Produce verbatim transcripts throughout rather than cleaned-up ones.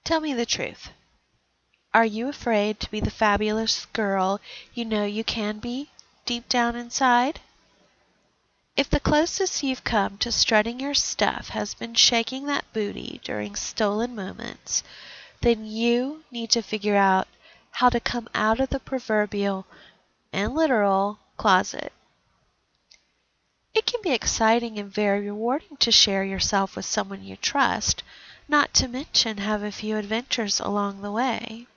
Tell me the truth. Are you afraid to be the fabulous girl you know you can be, deep down inside? If the closest you've come to strutting your stuff has been shaking that booty during stolen moments, then you need to figure out how to come out of the proverbial and literal closet. It can be exciting and very rewarding to share yourself with someone you trust, not to mention have a few adventures along the way.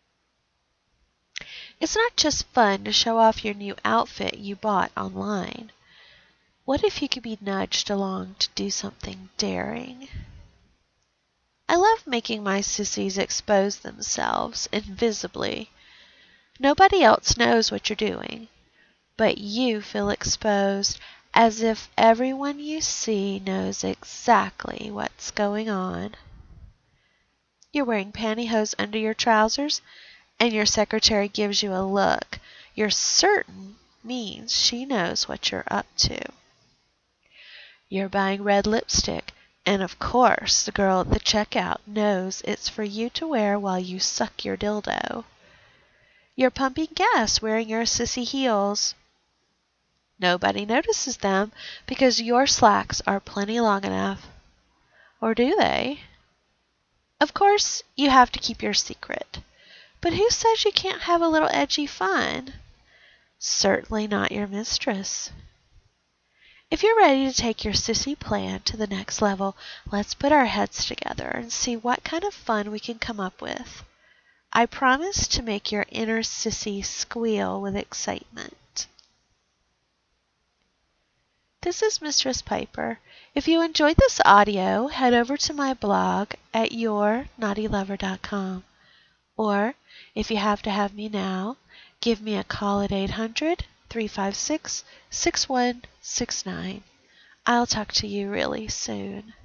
It's not just fun to show off your new outfit you bought online. What if you could be nudged along to do something daring? I love making my sissies expose themselves invisibly. Nobody else knows what you're doing, but you feel exposed as if everyone you see knows exactly what's going on. You're wearing pantyhose under your trousers, and your secretary gives you a look you're certain means she knows what you're up to. You're buying red lipstick, and of course the girl at the checkout knows it's for you to wear while you suck your dildo. You're pumping gas wearing your sissy heels. Nobody notices them because your slacks are plenty long enough. Or do they? Of course, you have to keep your secret. But who says you can't have a little edgy fun? Certainly not your mistress. If you're ready to take your sissy plan to the next level, let's put our heads together and see what kind of fun we can come up with. I promise to make your inner sissy squeal with excitement. This is Mistress Piper. If you enjoyed this audio, head over to my blog at your naughty lover dot com. Or, if you have to have me now, give me a call at eight hundred, three five six, six one six nine. I'll talk to you really soon.